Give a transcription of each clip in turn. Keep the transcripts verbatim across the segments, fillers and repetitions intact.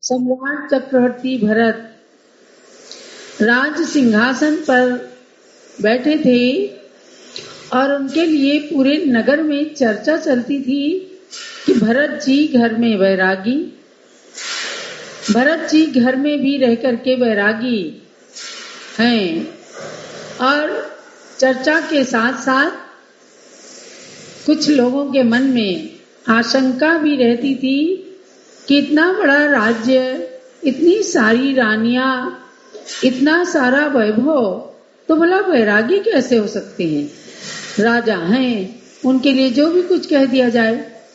सम्राट चक्रवर्ती भरत राज सिंहासन पर बैठे थे और उनके लिए पूरे नगर में चर्चा चलती थी कि भरत जी घर में वैरागी, भरत जी घर में भी रह करके वैरागी हैं। और चर्चा के साथ साथ कुछ लोगों के मन में आशंका भी रहती थी कि इतना बड़ा राज्य, इतनी सारी रानियां, इतना सारा वैभव, तो भला वैरागी कैसे हो सकते हैं? राजा हैं, उनके लिए जो भी कुछ कह दिया जाए।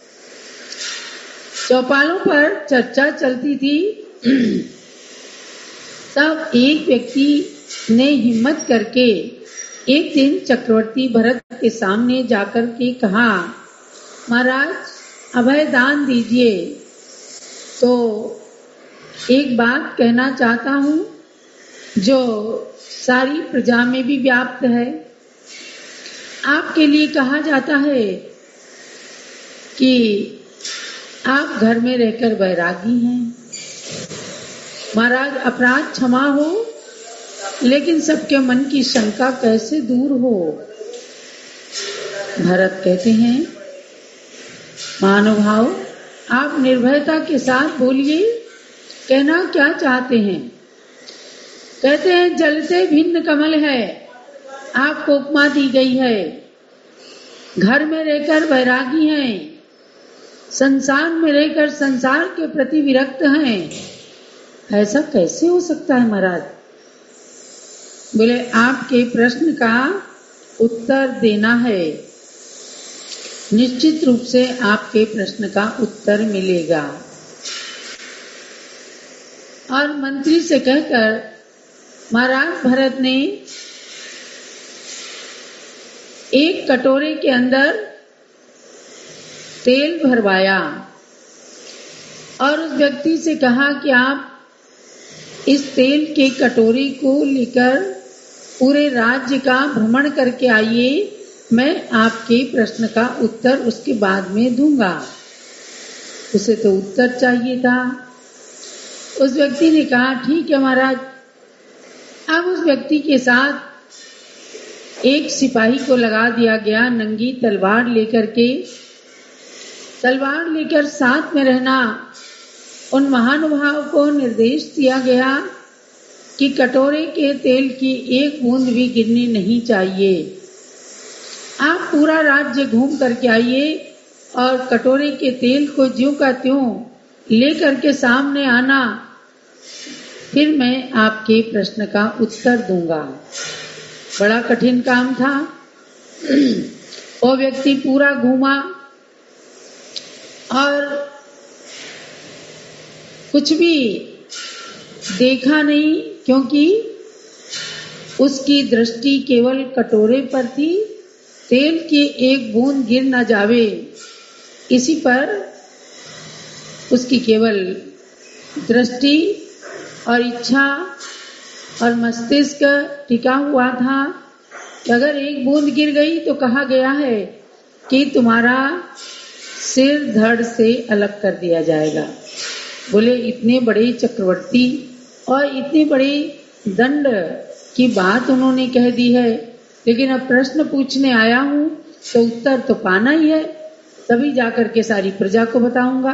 चौपालों पर चर्चा चलती थी। तब एक व्यक्ति ने हिम्मत करके एक दिन चक्रवर्ती भरत के सामने जाकर के कहा, महाराज अभय दान दीजिए। तो एक बात कहना चाहता हूँ जो सारी प्रजा में भी व्याप्त है। आपके लिए कहा जाता है कि आप घर में रहकर वैरागी हैं। महाराज अपराध क्षमा हो, लेकिन सबके मन की शंका कैसे दूर हो? भरत कहते हैं, महानुभाव आप निर्भयता के साथ बोलिए, कहना क्या चाहते हैं? कहते हैं जलते भिन्न कमल है, आपको उपमा दी गई है। घर में रहकर वैरागी हैं, संसार में रहकर संसार के प्रति विरक्त हैं। ऐसा कैसे हो सकता है महाराज? बोले आपके प्रश्न का उत्तर देना है, निश्चित रूप से आपके प्रश्न का उत्तर मिलेगा। और मंत्री से कहकर महाराज भरत ने एक कटोरे के अंदर तेल भरवाया और उस व्यक्ति से कहा कि आप इस तेल के कटोरे को लेकर पूरे राज्य का भ्रमण करके आइए, मैं आपके प्रश्न का उत्तर उसके बाद में दूंगा। उसे तो उत्तर चाहिए था। उस व्यक्ति ने कहा ठीक है महाराज। अब उस व्यक्ति के साथ एक सिपाही को लगा दिया गया, नंगी तलवार लेकर के। तलवार लेकर साथ में रहना। उन महानुभाव को निर्देश दिया गया कि कटोरे के तेल की एक बूंद भी गिरनी नहीं चाहिए। आप पूरा राज्य घूम करके आइए और कटोरे के तेल को ज्यों का त्यों लेकर के सामने आना, फिर मैं आपके प्रश्न का उत्तर दूंगा। बड़ा कठिन काम था। वो व्यक्ति पूरा घूमा और कुछ भी देखा नहीं, क्योंकि उसकी दृष्टि केवल कटोरे पर थी। तेल की एक बूंद गिर न जावे, इसी पर उसकी केवल दृष्टि और इच्छा और मस्तिष्क टिका हुआ था कि अगर एक बूंद गिर गई तो कहा गया है कि तुम्हारा सिर धड़ से अलग कर दिया जाएगा। बोले इतने बड़े चक्रवर्ती और इतनी बड़ी दंड की बात उन्होंने कह दी है, लेकिन अब प्रश्न पूछने आया हूं तो उत्तर तो पाना ही है, तभी जाकर के सारी प्रजा को बताऊंगा।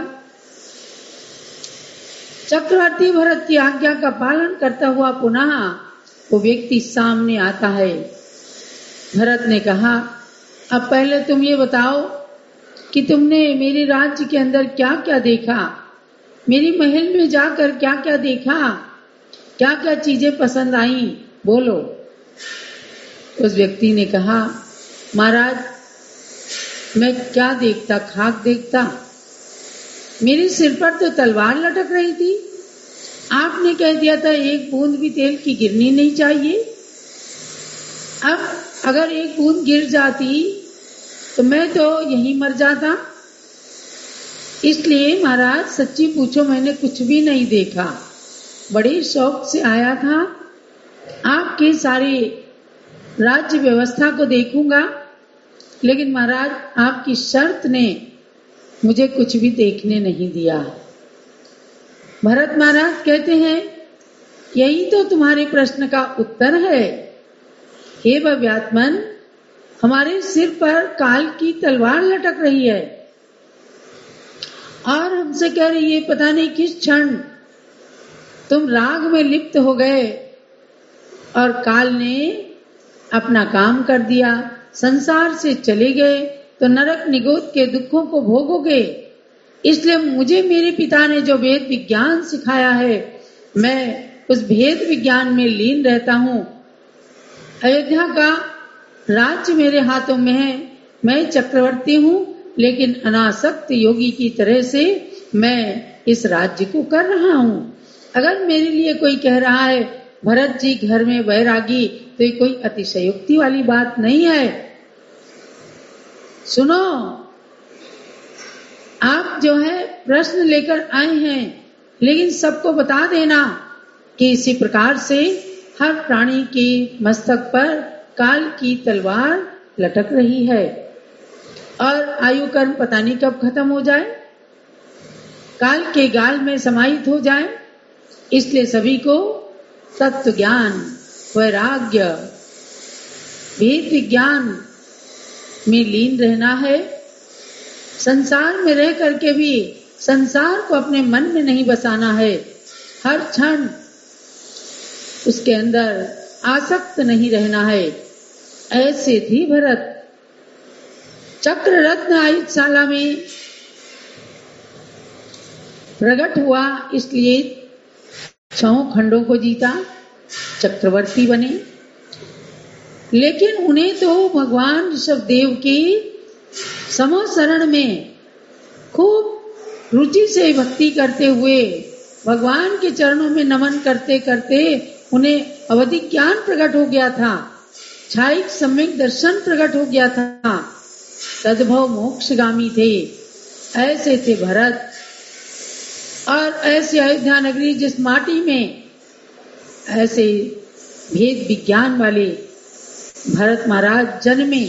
चक्रवर्ती भरत की आज्ञा का पालन करता हुआ पुनः वो व्यक्ति सामने आता है। भरत ने कहा, अब पहले तुम ये बताओ कि तुमने मेरे राज्य के अंदर क्या क्या देखा, मेरी महल में जाकर क्या क्या देखा, क्या क्या चीजें पसंद आई, बोलो। उस व्यक्ति ने कहा, महाराज मैं क्या देखता, खाक देखता। मेरे सिर पर तो तलवार लटक रही थी, आपने कह दिया था एक बूंद भी तेल की गिरनी नहीं चाहिए। अब अगर एक बूंद गिर जाती तो मैं तो यहीं मर जाता। इसलिए महाराज सच्ची पूछो, मैंने कुछ भी नहीं देखा, बड़े शौक से आया था। आपके सारे राज्य व्यवस्था को देखूंगा, लेकिन महाराज आपकी शर्त ने मुझे कुछ भी देखने नहीं दिया। भरत महाराज कहते हैं, यही तो तुम्हारे प्रश्न का उत्तर है। हे भव्यात्मन, हमारे सिर पर काल की तलवार लटक रही है और हमसे कह रही है पता नहीं किस क्षण तुम राग में लिप्त हो गए और काल ने अपना काम कर दिया, संसार से चले गए तो नरक निगोद के दुखों को भोगोगे। इसलिए मुझे मेरे पिता ने जो वेद विज्ञान सिखाया है, मैं उस भेद विज्ञान में लीन रहता हूँ। अयोध्या का राज्य मेरे हाथों में है, मैं चक्रवर्ती हूँ, लेकिन अनासक्त योगी की तरह से मैं इस राज्य को कर रहा हूँ। अगर मेरे लिए कोई कह रहा है भरत जी घर में वैरागी, तो ये कोई अतिशयोक्ति वाली बात नहीं है। सुनो, आप जो है प्रश्न लेकर आए हैं, लेकिन सबको बता देना कि इसी प्रकार से हर प्राणी के मस्तक पर काल की तलवार लटक रही है और आयु कर्म पता नहीं कब खत्म हो जाए, काल के गाल में समाहित हो जाए। इसलिए सभी को तत्व ज्ञान, वैराग्य, भेद विज्ञान में लीन रहना है। संसार में रह करके भी संसार को अपने मन में नहीं बसाना है, हर क्षण उसके अंदर आसक्त नहीं रहना है। ऐसे थी भरत। चक्र रत्न आयुधशाला में प्रकट हुआ, इसलिए छह खंडों को जीता, चक्रवर्ती बने। लेकिन उन्हें तो भगवान ऋषभदेव की समशरण में खूब रुचि से भक्ति करते हुए, भगवान के चरणों में नमन करते करते उन्हें अवधि ज्ञान प्रकट हो गया था, छायिक सम्यक दर्शन प्रकट हो गया था, तद्भव मोक्षगामी थे। ऐसे थे भरत। और ऐसे अयोध्या नगरी जिस माटी में ऐसे भेद विज्ञान वाले भरत महाराज जन्मे,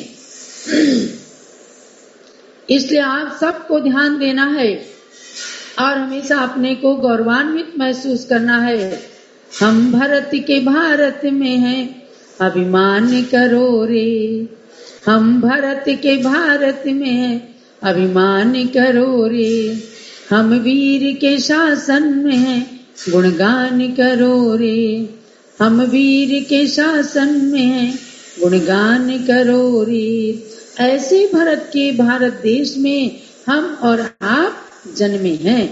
इसलिए आप सबको ध्यान देना है और हमेशा अपने को गौरवान्वित महसूस करना है। हम भरत के भारत में हैं, अभिमान करो रे। हम भरत के भारत में हैं, अभिमान करो रे। हम वीर के शासन में हैं, गुणगान करो रे। हम वीर के शासन में हैं, गुणगान करो रे। ऐसे भरत के भारत देश में हम और आप जन्मे हैं।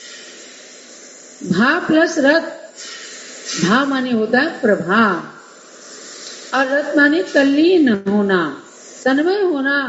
भा प्लस रथ, भा माने होता है प्रभाव और रथ माने तल्लीन होना, तन्मय होना,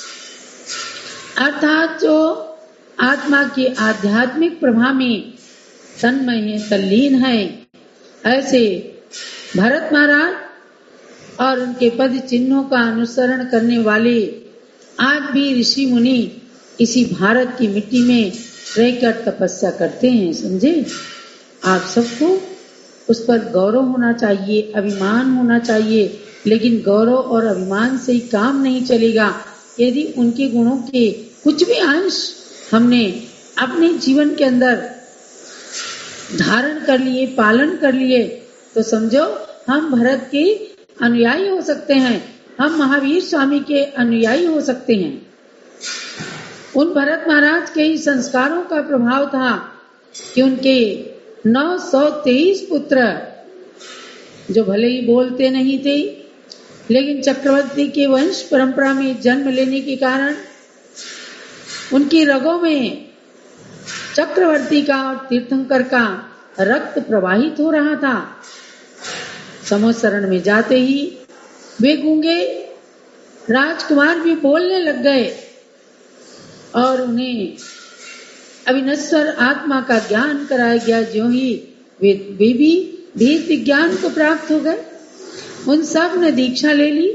अर्थात जो आत्मा के आध्यात्मिक प्रभा में तन्मय है, तल्लीन है। ऐसे भरत महाराज और उनके पद चिन्हों का अनुसरण करने वाले आज भी ऋषि मुनि इसी भारत की मिट्टी में रहकर तपस्या करते हैं। समझे? आप सबको उस पर गौरव होना चाहिए, अभिमान होना चाहिए। लेकिन गौरव और अभिमान से ही काम नहीं चलेगा। यदि उनके गुणों के कुछ भी अंश हमने अपने जीवन के अंदर धारण कर लिए, पालन कर लिए, तो समझो हम भरत के अनुयायी हो सकते हैं, हम महावीर स्वामी के अनुयायी हो सकते हैं। उन भरत महाराज के ही संस्कारों का प्रभाव था कि उनके नौ सौ तेईस पुत्र, जो भले ही बोलते नहीं थे, लेकिन चक्रवर्ती के वंश परंपरा में जन्म लेने के कारण उनकी रगों में चक्रवर्ती का और तीर्थंकर का रक्त प्रवाहित हो रहा था। समोशरण में जाते ही वे गूंगे राजकुमार भी बोलने लग गए और उन्हें अविनश्वर आत्मा का ज्ञान कराया गया। ज्यों ही वे वे भी भेद विज्ञान को प्राप्त हो गए। उन सब ने दीक्षा ले ली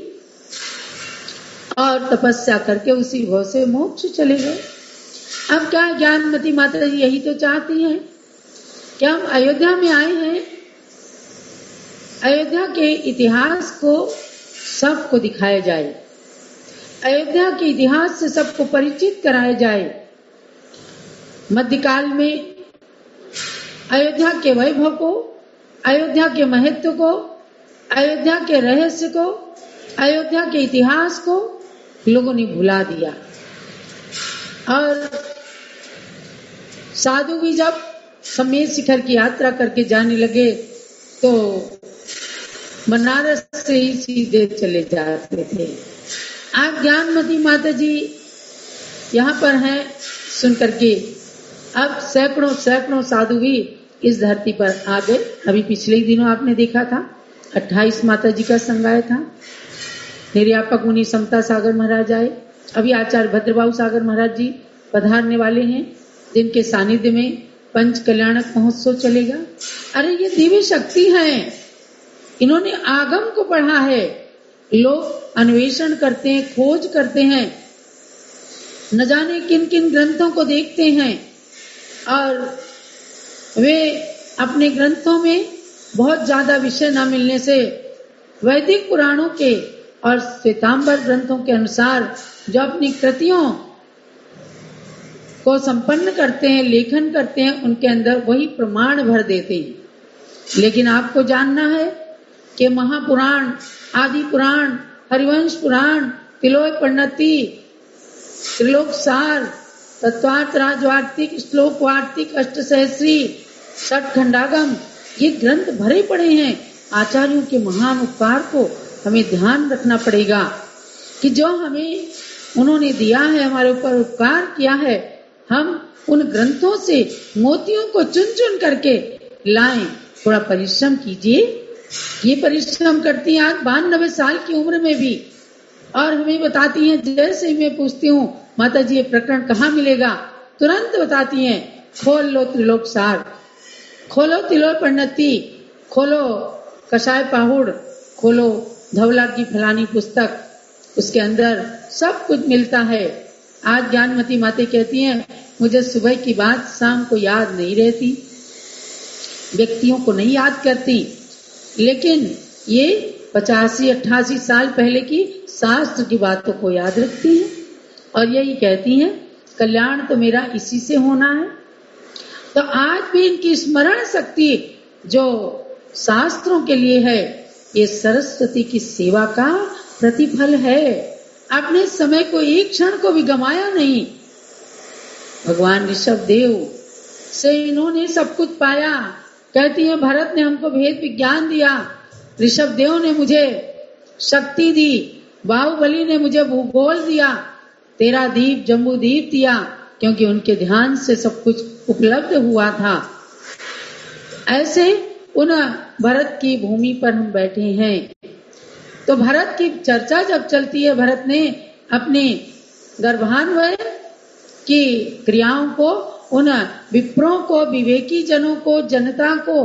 और तपस्या करके उसी भाव से मोक्ष चले गए। अब क्या ज्ञानमती माता जी यही तो चाहती हैं कि हम अयोध्या में आए हैं, अयोध्या के इतिहास को सबको दिखाया जाए, अयोध्या के इतिहास से सबको परिचित कराया जाए। मध्यकाल में अयोध्या के वैभव को, अयोध्या के महत्व को, अयोध्या के रहस्य को, अयोध्या के इतिहास को लोगों ने भुला दिया। और साधु भी जब समेत शिखर की यात्रा करके जाने लगे तो बनारस से ही सीधे चले जाते थे। आप ज्ञानमती माता जी यहाँ पर हैं सुन करके अब सैकड़ों सैकड़ों साधु भी इस धरती पर आ गए। अभी पिछले दिनों आपने देखा था अट्ठाईस माता जी का संग आया था। निर्यापक मुनि समता सागर महाराज आए। अभी आचार्य भद्रबाहु सागर महाराज जी पधारने वाले हैं, जिनके सानिध्य में पंच कल्याणक महोत्सव चलेगा। अरे ये दिव्य शक्ति है, इन्होंने आगम को पढ़ा है। लोग अन्वेषण करते हैं, खोज करते हैं, न जाने किन किन ग्रंथों को देखते हैं और वे अपने ग्रंथों में बहुत ज्यादा विषय न मिलने से वैदिक पुराणों के और श्वेतांबर ग्रंथों के अनुसार जो अपनी कृतियों को संपन्न करते हैं, लेखन करते हैं, उनके अंदर वही प्रमाण भर देते हैं। लेकिन आपको जानना है कि महापुराण, आदि पुराण, हरिवंश पुराण, तिलोय परिणति, त्रिलोक सार, तत्वार्थ राजवार्तिक, श्लोक वार्तिक, अष्टसहस्री, षट खंडागम, ये ग्रंथ भरे पड़े हैं। आचार्यों के महान उपकार को हमें ध्यान रखना पड़ेगा कि जो हमें उन्होंने दिया है, हमारे ऊपर उपकार किया है, हम उन ग्रंथों से मोतियों को चुन चुन करके लाएं। थोड़ा परिश्रम कीजिए। ये परिश्रम करती हैं आज बानवे साल की उम्र में भी, और हमें बताती हैं, जैसे ही मैं पूछती हूँ माता जी ये प्रकरण कहाँ मिलेगा, तुरंत बताती हैं खोल लो त्रिलोक सार, खोलो तिलोय परिणति, खोलो कषाय पाहुड़, खोलो धवला की फलानी पुस्तक, उसके अंदर सब कुछ मिलता है। आज ज्ञानमती माते कहती हैं मुझे सुबह की बात शाम को याद नहीं रहती, व्यक्तियों को नहीं याद करती, लेकिन ये पचासी अट्ठासी साल पहले की शास्त्र की बातों को याद रखती हैं और यही कहती हैं कल्याण तो मेरा इसी से होना है। तो आज भी इनकी स्मरण शक्ति जो शास्त्रों के लिए है, ये सरस्वती की सेवा का प्रतिफल है। अपने समय को एक क्षण को भी गंवाया नहीं। भगवान ऋषभ देव से इन्होंने सब कुछ पाया। कहती है भरत ने हमको भेद विज्ञान दिया, ऋषभ देव ने मुझे शक्ति दी, बाहुबली ने मुझे भूगोल दिया, तेरा दीप जम्बू दीप दिया, क्योंकि उनके ध्यान से सब कुछ उपलब्ध हुआ था। ऐसे उन भरत की भूमि पर हम बैठे हैं। तो भरत की चर्चा जब चलती है, भरत ने अपने गर्भान्वय की क्रियाओं को, उन विप्रों को, विवेकी जनों को, जनता को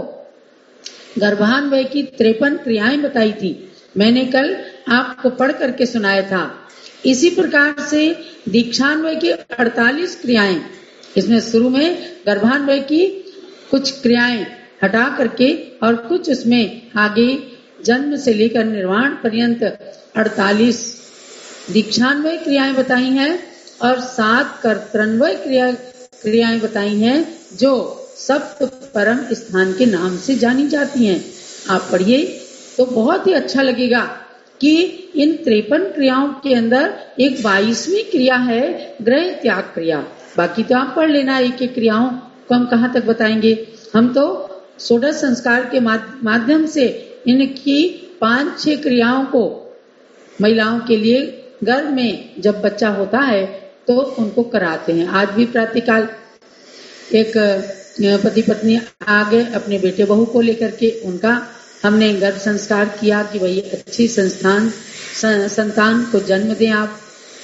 गर्भान्वय की त्रेपन क्रियाएं बताई थी। मैंने कल आपको पढ़ करके सुनाया था। इसी प्रकार से दीक्षान्वय की अड़तालीस क्रियाएं, इसमें शुरू में गर्भान्वय की कुछ क्रियाएं हटा करके और कुछ उसमें आगे जन्म से लेकर निर्वाण पर्यंत अड़तालीस दीक्षान्वय क्रियाएं बताई हैं और सात कर्तन्वय क्रिया क्रियाएं बताई हैं जो सप्त परम स्थान के नाम से जानी जाती हैं। आप पढ़िए तो बहुत ही अच्छा लगेगा कि इन त्रेपन क्रियाओं के अंदर एक बाईसवीं क्रिया है ग्रह त्याग क्रिया। बाकी तो आप पढ़ लेना एक एक क्रियाओं को हम कहाँ तक बताएंगे। हम तो षोडश संस्कार के माध्यम से इनकी पांच छह क्रियाओं को महिलाओं के लिए गर्भ में जब बच्चा होता है तो उनको कराते हैं। आज भी प्रातःकाल एक पति पत्नी आ गए अपने बेटे बहू को लेकर के, उनका हमने गर्भ संस्कार किया कि भाई अच्छी संस्थान संतान को जन्म दें आप।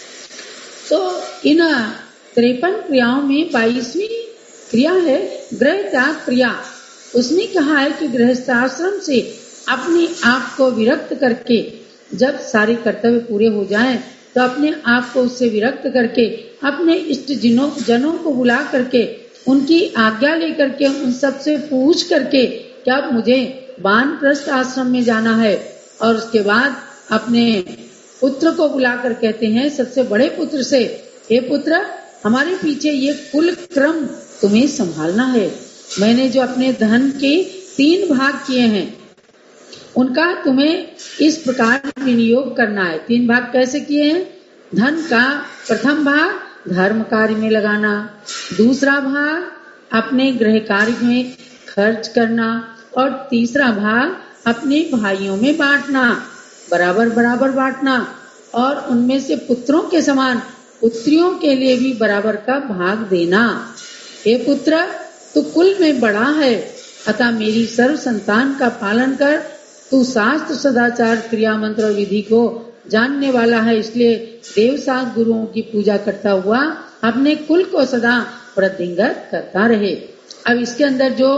तो इन त्रेपन क्रियाओं में बाईसवीं क्रिया है गृह त्याग क्रिया। उसने कहा है कि गृहस्थाश्रम से अपने आप को विरक्त करके जब सारे कर्तव्य पूरे हो जाएं तो अपने आप को उससे विरक्त करके अपने इष्ट जनों जनों को बुला करके उनकी आज्ञा लेकर के उन सबसे पूछ करके क्या मुझे वानप्रस्थ आश्रम में जाना है, और उसके बाद अपने पुत्र को बुलाकर कहते हैं सबसे बड़े पुत्र से, हे पुत्र हमारे पीछे ये कुल क्रम तुम्हें संभालना है, मैंने जो अपने धन के तीन भाग किए हैं उनका तुम्हें इस प्रकार विनियोग करना है। तीन भाग कैसे किए हैं? धन का प्रथम भाग धर्म कार्य में लगाना, दूसरा भाग अपने गृह कार्य में खर्च करना और तीसरा भाग अपने भाइयों में बांटना, बराबर बराबर बांटना और उनमें से पुत्रों के समान पुत्रियों के लिए भी बराबर का भाग देना। हे पुत्र, तू कुल में बड़ा है, अतः मेरी सर्व संतान का पालन कर। तू शास्त्र सदाचार क्रिया मंत्र और विधि को जानने वाला है, इसलिए देवसास गुरुओं की पूजा करता हुआ अपने कुल को सदा वृद्धिंगत करता रहे। अब इसके अंदर जो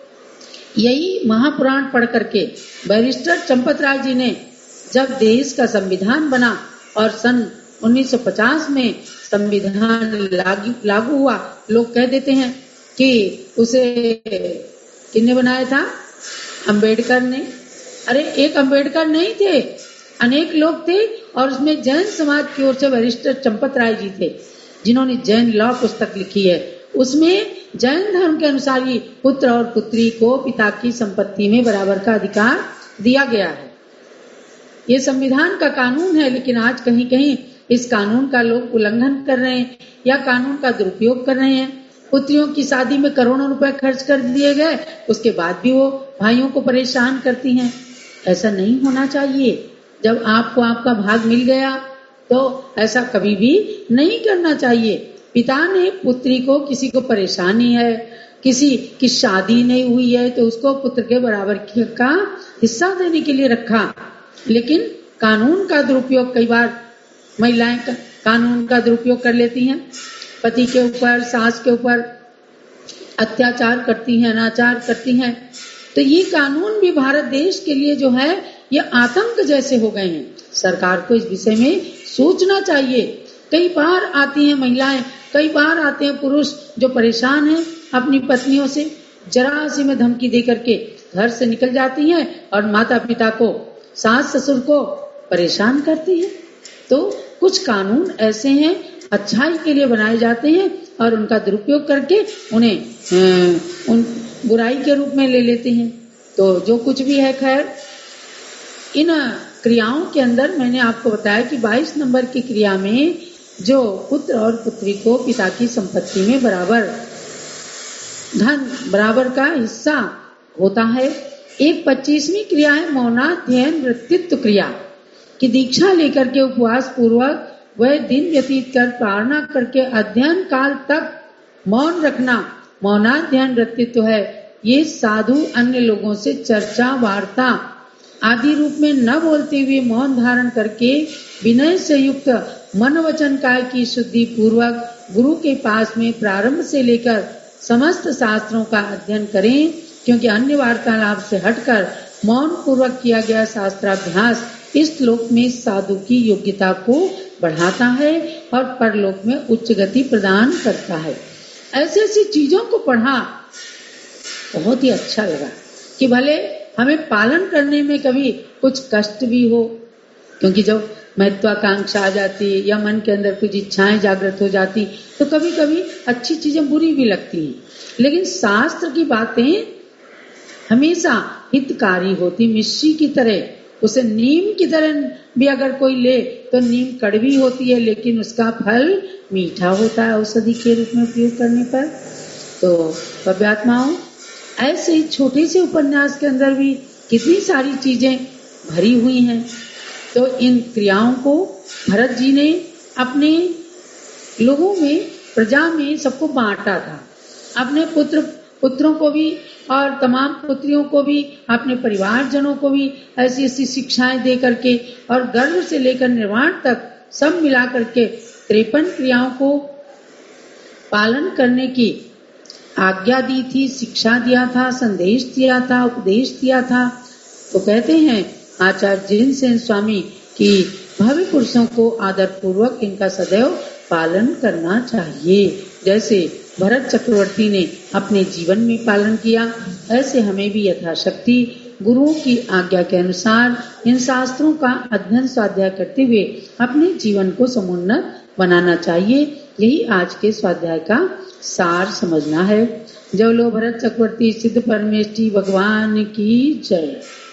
यही महापुराण पढ़ करके बैरिस्टर चंपत राय जी ने जब देश का संविधान बना और सन उन्नीस सौ पचास में संविधान लागू लागू हुआ, लोग कह देते हैं कि उसे किसने बनाया था? अंबेडकर ने। अरे एक अंबेडकर नहीं थे, अनेक लोग थे और उसमें जैन समाज की ओर से बैरिस्टर चंपत राय जी थे जिन्होंने जैन लॉ पुस्तक लिखी है। उसमें जैन धर्म के अनुसार ही पुत्र और पुत्री को पिता की संपत्ति में बराबर का अधिकार दिया गया है। ये संविधान का कानून है, लेकिन आज कहीं कहीं इस कानून का लोग उल्लंघन कर रहे हैं या कानून का दुरुपयोग कर रहे हैं। पुत्रियों की शादी में करोड़ों रुपए खर्च कर दिए गए, उसके बाद भी वो भाइयों को परेशान करती हैं। ऐसा नहीं होना चाहिए। जब आपको आपका भाग मिल गया तो ऐसा कभी भी नहीं करना चाहिए। पिता ने पुत्री को, किसी को परेशानी है, किसी की शादी नहीं हुई है तो उसको पुत्र के बराबर का हिस्सा देने के लिए रखा। लेकिन कानून का दुरुपयोग कई बार महिलाएं कानून का दुरुपयोग कर लेती हैं, पति के ऊपर, सास के ऊपर अत्याचार करती हैं, अनाचार करती हैं। तो ये कानून भी भारत देश के लिए जो है ये आतंक जैसे हो गए हैं। सरकार को इस विषय में सोचना चाहिए। कई बार आती हैं महिलाएं, कई बार आते हैं पुरुष जो परेशान हैं अपनी पत्नियों से, जरा सी में धमकी दे करके घर से निकल जाती हैं और माता पिता को, सास ससुर को परेशान करती है। तो कुछ कानून ऐसे हैं अच्छाई के लिए बनाए जाते हैं और उनका दुरुपयोग करके उन्हें उन बुराई के रूप में ले लेते हैं। तो जो कुछ भी है, खैर इन क्रियाओं के अंदर मैंने आपको बताया कि बाईस नंबर की क्रिया में जो पुत्र और पुत्री को पिता की संपत्ति में बराबर धन, बराबर का हिस्सा होता है। एक पच्चीसवीं क्रिया है मौनाध्ययन वृत्तित्व क्रिया की दीक्षा लेकर के उपवास पूर्वक वह दिन व्यतीत कर प्रार्थना करके अध्ययन काल तक मौन रखना मौनाध्ययन वृत्तित्व है। ये साधु अन्य लोगों से चर्चा, वार्ता आदि रूप में न बोलते हुए मौन धारण करके विनय से युक्त मन वचन काय की शुद्धि पूर्वक गुरु के पास में प्रारंभ से लेकर समस्त शास्त्रों का अध्ययन करें, क्योंकि अन्य वार्तालाप से हटकर मौन पूर्वक किया गया शास्त्राभ्यास इस लोक में साधु की योग्यता को बढ़ाता है और परलोक में उच्च गति प्रदान करता है। ऐसी ऐसी चीजों को पढ़ा, बहुत ही अच्छा लगा कि भले हमें पालन करने में कभी कुछ कष्ट भी हो, क्योंकि जब महत्वाकांक्षा आ जाती है या मन के अंदर कुछ इच्छाएं जागृत हो जाती तो कभी कभी अच्छी चीजें बुरी भी लगती हैं। लेकिन शास्त्र की बातें हमेशा हितकारी होती, मिश्री की तरह, उसे नीम की तरह भी अगर कोई ले तो नीम कड़वी होती है लेकिन उसका फल मीठा होता है औषधि के रूप में उपयोग करने पर। तो भव्यात्माओं, ऐसे ही छोटे से उपन्यास के अंदर भी कितनी सारी चीजें भरी हुई हैं। तो इन क्रियाओं को भरत जी ने अपने लोगों में, प्रजा में सबको बांटा था। अपने पुत्र पुत्रों को भी और तमाम पुत्रियों को भी, अपने परिवारजनों को भी ऐसी ऐसी शिक्षाएं दे करके और गर्भ से लेकर निर्वाण तक सब मिला करके तिरपन क्रियाओं को पालन करने की आज्ञा दी थी, शिक्षा दिया था, संदेश दिया था, उपदेश दिया था। तो कहते हैं आचार्य जिनसेन स्वामी कि भव्य पुरुषों को आदर पूर्वक इनका सदैव पालन करना चाहिए। जैसे भरत चक्रवर्ती ने अपने जीवन में पालन किया, ऐसे हमें भी यथाशक्ति गुरुओं की आज्ञा के अनुसार इन शास्त्रों का अध्ययन स्वाध्याय करते हुए अपने जीवन को समुन्नत बनाना चाहिए। यही आज के स्वाध्याय का सार समझना है। जवलो भरत चक्रवर्ती सिद्ध परमेष्ठी भगवान की जय।